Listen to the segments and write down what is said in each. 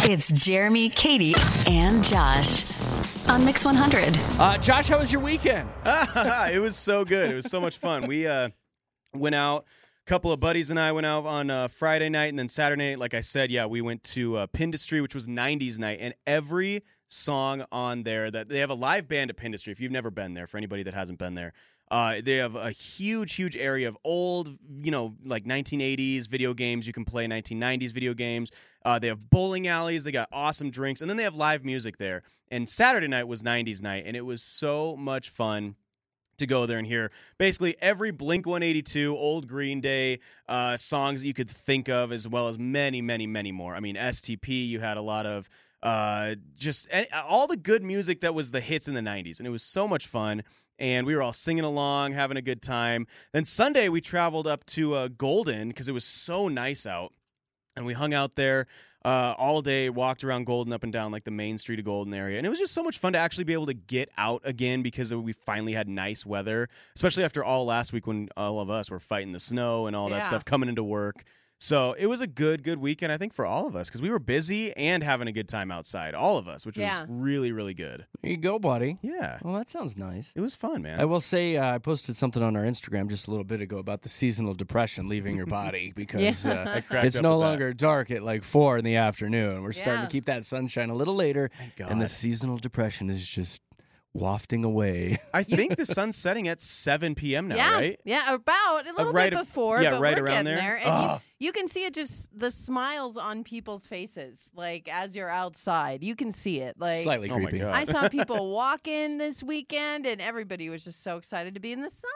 It's Jeremy, Katie, and Josh on Mix 100. Josh, how was your weekend? It was so good. It was so much fun. We went out. A couple of buddies and I went out on Friday night, and then Saturday night, like I said, we went to Pindustry, which was 90s night, and every song on there, that they have a live band at Pindustry. If you've never been there, for anybody that hasn't been there, they have a huge area of old, like 1980s video games. You can play 1990s video games. They have bowling alleys. They got awesome drinks, and then they have live music there. And Saturday night was 90s night, and it was so much fun to go there and hear basically every Blink-182, old Green Day songs that you could think of, as well as many more. I mean, STP, you had a lot of just all the good music that was the hits in the 90s, and it was so much fun. And we were all singing along, having a good time. Then Sunday, we traveled up to Golden because it was so nice out. And we hung out there all day, walked around Golden up and down like the main street of Golden area. And it was just so much fun to actually be able to get out again because we finally had nice weather, especially after all last week when all of us were fighting the snow and all that stuff coming into work. So it was a good weekend, I think, for all of us because we were busy and having a good time outside, all of us, which was really, really good. There you go, buddy. Yeah. Well, that sounds nice. It was fun, man. I will say I posted something on our Instagram just a little bit ago about the seasonal depression leaving your body because it's no longer dark at like 4 in the afternoon. We're starting to keep that sunshine a little later, and the seasonal depression is just wafting away. I think the sun's setting at 7 p.m. now, right? Yeah, about a little bit before, but right we're around getting there. And you can see it, just the smiles on people's faces, like as you're outside. You can see it. Like, slightly creepy. God. I saw people walk in this weekend, and everybody was just so excited to be in the sun.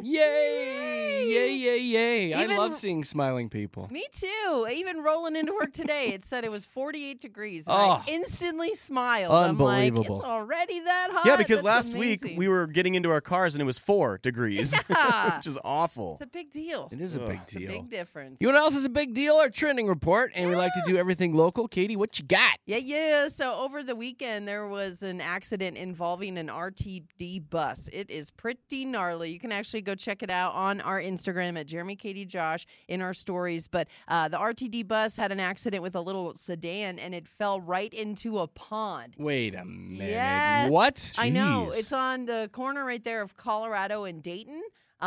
Yay. I love seeing smiling people. Me too. Even rolling into work today, it said it was 48 degrees. And I instantly smiled. Unbelievable. I'm like, it's already that hot? Yeah, because That's last amazing. week we were getting into our cars and it was 4 degrees, which is awful. It's a big deal. It is a big It's a deal. big difference. You know what else is a big deal? Our trending report, and we like to do everything local. Katie, what you got? Yeah. So over the weekend, there was an accident involving an RTD bus. It is pretty gnarly. You can actually go check it out on our Instagram at Jeremy, Katie, Josh in our stories. But the RTD bus had an accident with a little sedan, and it fell right into a pond. Wait a minute. Yes. What? I know. Jeez. It's on the corner right there of Colorado and Dayton.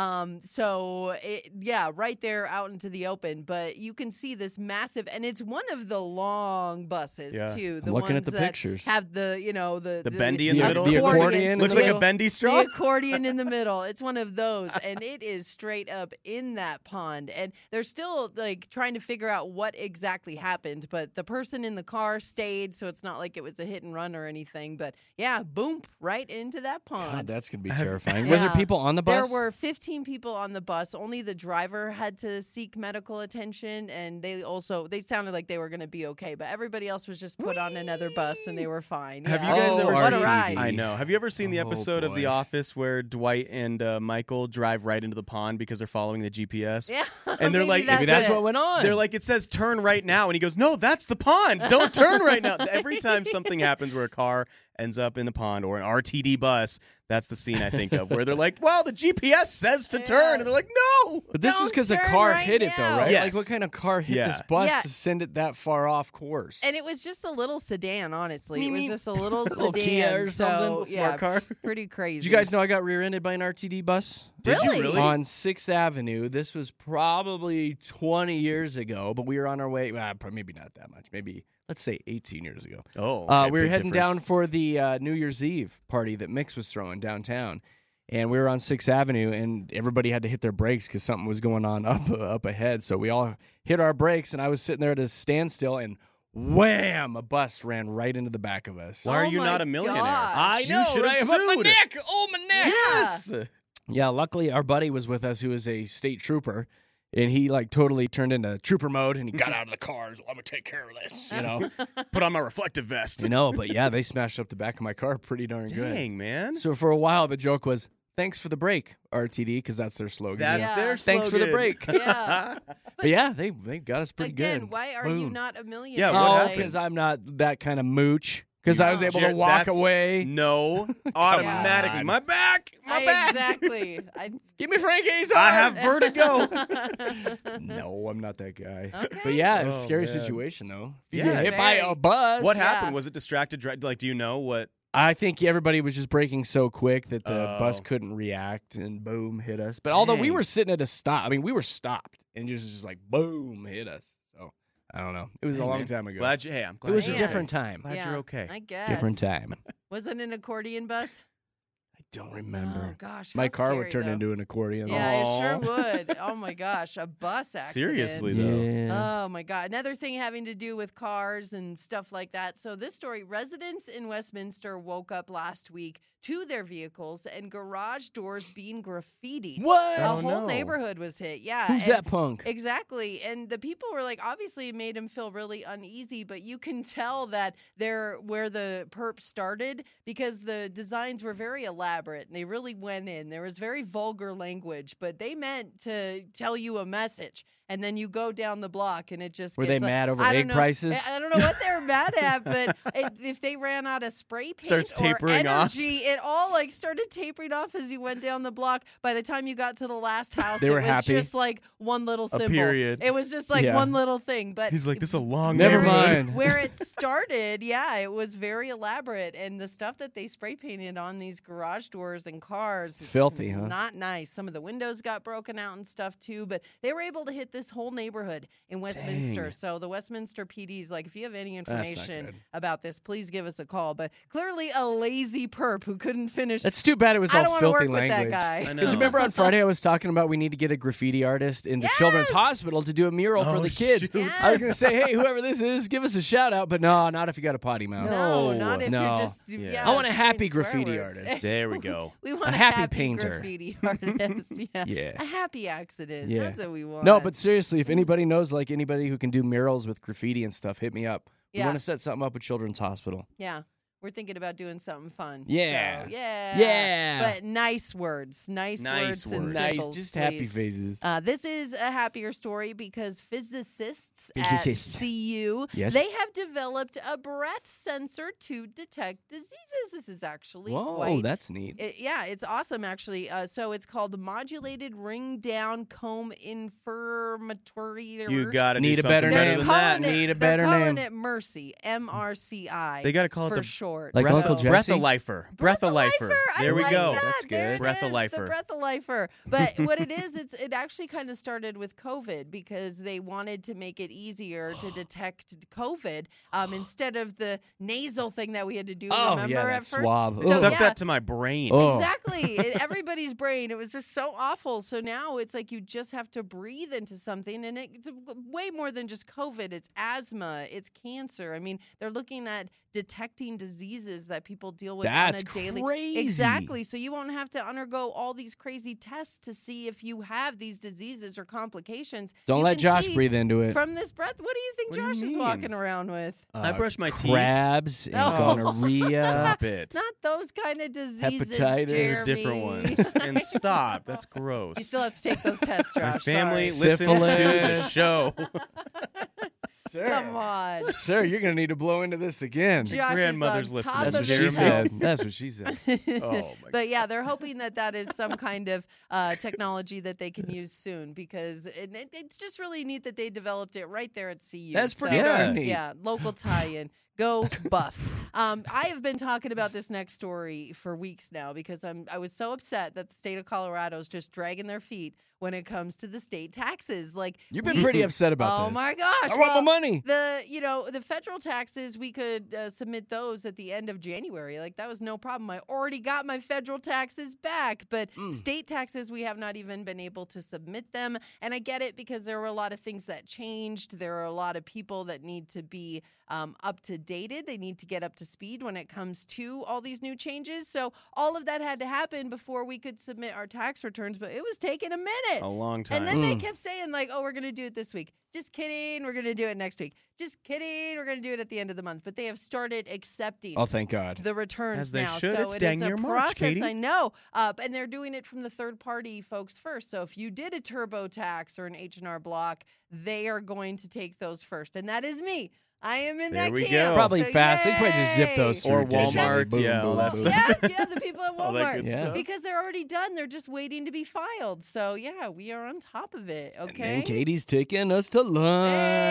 Right there out into the open, but you can see this massive, and it's one of the long buses too. The I'm looking at ones the that pictures. have the bendy in the middle? The accordion. Looks in the like a middle. bendy straw. The accordion in the middle. It's one of those, and it is straight up in that pond. And they're still like trying to figure out what exactly happened. But the person in the car stayed, so it's not like it was a hit and run or anything. But boom, right into that pond. God, that's gonna be terrifying. Were there people on the bus? There were 15 people on the bus. Only the driver had to seek medical attention, and they sounded like they were going to be okay. But everybody else was just put on another bus, and they were fine. Have you guys ever what seen? a ride. I know. Have you ever seen the episode of boy. The Office where Dwight and Michael drive right into the pond because they're following the GPS? Yeah, And they're like, Maybe that's it. what went on. They're like, it says turn right now, and he goes, no, that's the pond. Don't turn right now. Every time something happens where a car ends up in the pond or an RTD bus, that's the scene I think of where they're like, well, the GPS says to turn, and they're like, no. But this is Don't because a turn car right hit it, though, now. right? Yes. Like, what kind of car hit Yeah. this bus Yeah. to send it that far off course? And it was just a little sedan, honestly. It was just a little Little sedan. Kia or something? So, Little smart car. Pretty crazy. Did you guys know I got rear-ended by an RTD bus? Did you Really? really? On 6th Avenue. This was probably 20 years ago, but we were on our way. Maybe not that much. Maybe, let's say 18 years ago. Oh, okay, we were big heading difference. down for the New Year's Eve party that Mix was throwing downtown. And we were on 6th Avenue, and everybody had to hit their brakes because something was going on up ahead. So we all hit our brakes, and I was sitting there at a standstill, and wham! A bus ran right into the back of us. Why are you my not a millionaire? gosh. I You know, should have right? But my sued. neck! Oh, my neck! Yes. Yeah, luckily our buddy was with us who is a state trooper, and he like totally turned into trooper mode, and he got out of the car and was, I'm going to take care of this, you know? Put on my reflective vest. You know, but yeah, they smashed up the back of my car pretty darn good. Dang, man. So for a while, the joke was, thanks for the break, RTD, because that's their slogan. That's Yeah. their Thanks for the slogan. break. Yeah. But yeah, they got us pretty Again, good. why are you Boom. not a millionaire? Yeah, what Oh, happened? because I'm not that kind of mooch. Because I was able to walk away. No, automatically. on. My back. Exactly. Give me Frankie's I arm. have vertigo. No, I'm not that guy. Okay. But yeah, it was a Oh, scary man. situation, though. If you Yeah. get hit by Very. a bus. What Yeah. happened? Was it distracted? Like, do you know what? I think everybody was just braking so quick that the bus Oh. couldn't react and boom, hit us. But although we Dang. were sitting at a stop, I mean, we were stopped and just like boom, hit us. So I don't know. It was a Hey, long man. time ago. I'm glad. It was a Yeah. different time. Glad you're okay. I guess. Different time. Was it an accordion bus? I don't remember. Oh gosh, My how car would scary, turn though. into an accordion. Yeah, it sure Aw. would. Oh my gosh, a bus accident. Seriously, though. Yeah. Oh my God. Another thing having to do with cars and stuff like that. So, this story, residents in Westminster woke up last week to their vehicles and garage doors being graffitied. What? A Oh, whole no. neighborhood was hit. Yeah. Who's and- that punk? Exactly. And the people were like, obviously it made him feel really uneasy, but you can tell that they're where the perp started because the designs were very elaborate and they really went in. There was very vulgar language, but they meant to tell you a message. And then you go down the block and it just Were gets they mad over I don't egg know- prices? I don't know what they're mad at, but if they ran out of spray paint Starts or tapering off. energy, it all like started tapering off as you went down the block. By the time you got to the last house, They it were was happy. just like one little symbol. period. It was just like Yeah. one little thing. But He's like, this is a long Never neighborhood. mind. where it started, yeah, it was very elaborate. And the stuff that they spray painted on these garage doors and cars, it's Filthy, huh? Not nice. Some of the windows got broken out and stuff too. But they were able to hit this whole neighborhood in Westminster. Dang. So the Westminster PD's like, if you have any That's not information good. about this, please give us a call. But clearly a lazy perp who couldn't finish. That's too bad it was I all don't want to filthy work with language. that guy. I know. Because remember on Friday I was talking about we need to get a graffiti artist into Children's Yes! Hospital to do a mural for Oh, the kids. shoot. I was going to say, hey, whoever this is, give us a shout out. But no, not if you got a potty mouth. No, No. not if No. you're just. Yeah. Yeah, I want a spewing happy swear graffiti words. artist. There we go. We want A a happy happy painter. graffiti artist. Yeah. Yeah. A happy accident. Yeah. That's what we want. No, but seriously, if anybody knows like anybody who can do murals with graffiti and stuff, hit me up. We Yeah. want to set something up with Children's Hospital. yeah. We're thinking about doing something fun. Yeah. So, yeah. Yeah. But nice words. Nice Nice words. And words. Nice, symbols, just happy please. faces. This is a happier story because physicists at Physicists. CU, Yes. they have developed a breath sensor to detect diseases. This is actually Whoa, quite that's neat. yeah, it's awesome actually. So it's called modulated ring down comb infirmatory. You got to Need do a better something better name. than calling that. it, Need a they're better calling name. it Mercy, MRCI. They got to call it for the short. Like breath, Uncle Jesse? breath-a-lifer. Breath-a-lifer. I There we like go. That. That's There good. it Breath-a-lifer. is, the breath-a-lifer. But what it is, it actually kind of started with COVID because they wanted to make it easier to detect COVID instead of the nasal thing that we had to do. Oh, remember yeah, at that first? swab. So, Ugh. Stuck yeah. that to my brain. Oh. Exactly. In everybody's brain. It was just so awful. So now it's like you just have to breathe into something, and it's way more than just COVID. It's asthma, it's cancer. I mean, they're looking at detecting diseases that people deal with That's on a daily crazy. Exactly. So you won't have to undergo all these crazy tests to see if you have these diseases or complications. Don't You let can Josh see breathe into it. from this breath. What do you think What do you Josh is mean? walking around with? I brush my teeth. Crabs and Oh. gonorrhea. Stop it. Not those kind of diseases. Hepatitis. There's Jeremy. different ones. And stop. That's gross. You still have to take those tests, Josh. My family Sorry. listens to the Syphilis. show. Sure. Come on. Sir, you're going to need to blow into this again. Josh grandmother's is on top listening. That's of what Jeremy. she his health. said. That's what she said. Oh, my But yeah, they're hoping that is some kind of technology that they can use soon because it's just really neat that they developed it right there at CU. That's pretty So, darn neat. Yeah, local tie-in. Go Buffs. I have been talking about this next story for weeks now because I was so upset that the state of Colorado is just dragging their feet when it comes to the state taxes. Like You've been pretty upset about oh this. my gosh! I want my money. The federal taxes we could submit those at the end of January. Like that was no problem. I already got my federal taxes back, but state taxes we have not even been able to submit them. And I get it because there were a lot of things that changed. There are a lot of people that need to be up to dated. They need to get up to speed when it comes to all these new changes. So all of that had to happen before we could submit our tax returns. But it was taking a minute. A long time. And then they kept saying, like, oh, we're going to do it this week. Just kidding. We're going to do it next week. Just kidding. We're going to do it at the end of the month. But they have started accepting Oh, thank God. the returns As they now. should. So It's it dang is a near March, process, Katie. I know. And they're doing it from the third-party folks first. So if you did a TurboTax or an H&R Block, they are going to take those first. And that is me. I am in There that we camp. go. Probably so fast. They probably just zip yay. those through Or digitally. Walmart, Boom, yeah, all boom, that boom. stuff. Yeah, the people at All that Walmart. good Yeah. stuff. Because they're already done. They're just waiting to be filed. So, yeah, we are on top of it, okay? And Katie's taking us to lunch.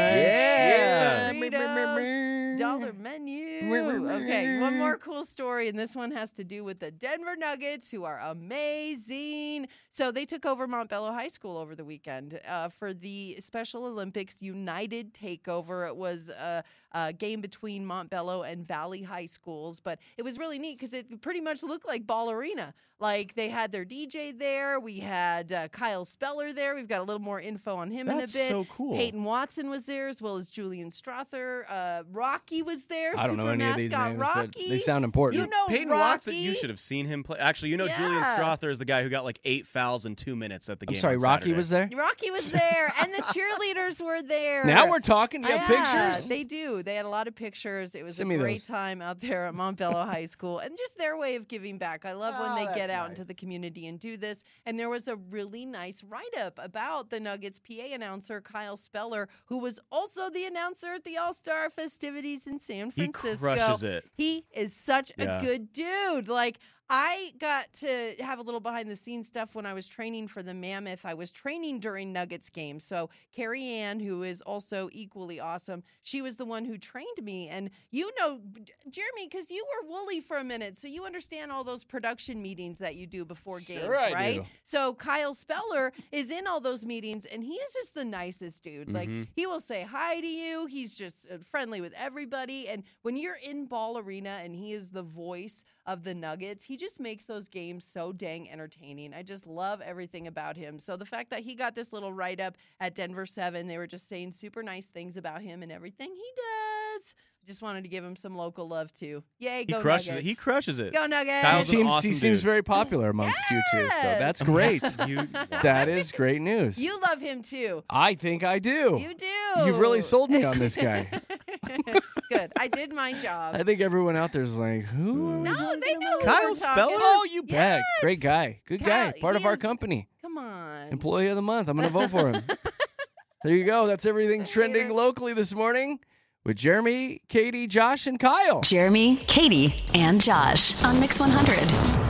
Yeah. Doritos, dollar menu. Okay, one more cool story, and this one has to do with the Denver Nuggets, who are amazing. So they took over Montbello High School over the weekend for the Special Olympics United Takeover. It was a game between Montbello and Valley High Schools, but it was really neat because it pretty much looked like Ball Arena. Like they had their DJ there. We had Kyle Speller there. We've got a little more info on him That's in a bit. so cool. Peyton Watson was there, as well as Julian Strother. Rocky was there. I don't know Super any of these mascot names, Rocky. but they sound important. You know Peyton Rocky. Watson, you should have seen him play. Actually, Julian Yeah. Strother is the guy who got like 8 fouls in 2 minutes at the I'm game. sorry, on Rocky Saturday. was there? Rocky was there, and the cheerleaders were there. Now we're talking. You have Yeah, pictures? They do. They had a lot of pictures. It was Send a me great those. time out there at Montbello High School, and just their way of giving back. I love when they get out into the community and do this. And there was a really nice write-up about the Nuggets PA announcer, Kyle Speller, who was also the announcer at the All-Star festivities in San He Francisco. crushes it. He is such Yeah. a good dude. Like, I got to have a little behind the scenes stuff when I was training for the Mammoth. I was training during Nuggets games. So Carrie Ann, who is also equally awesome, she was the one who trained me. And you know, Jeremy, because you were Wooly for a minute, so you understand all those production meetings that you do before games, Sure I right? do. So Kyle Speller is in all those meetings, and he is just the nicest dude. Like, he will say hi to you. He's just friendly with everybody. And when you're in Ball Arena and he is the voice of the Nuggets, he just makes those games so dang entertaining. I just love everything about him. So the fact that he got this little write-up at Denver 7, they were just saying super nice things about him and everything he does. Just wanted to give him some local love, too. Yay, He go crushes Nuggets. it. He crushes it. Go Nuggets. He Kyle's an seems, awesome he seems dude. very popular amongst you two, so Yes. that's great. You- That is great news. You love him, too. I think I do. You do. You've really sold me on this guy. Good. I did my job. I think everyone out there is like, who? are we No, talking they know about? who Kyle we're Speller? talking. Oh, you bet. Yes. Great guy. Good Kyle, guy. Part he of our is- company. Come on. Employee of the month. I'm going to vote for him. There you go. That's everything trending Later. locally this morning with Jeremy, Katie, Josh, and Kyle. Jeremy, Katie, and Josh on Mix 100.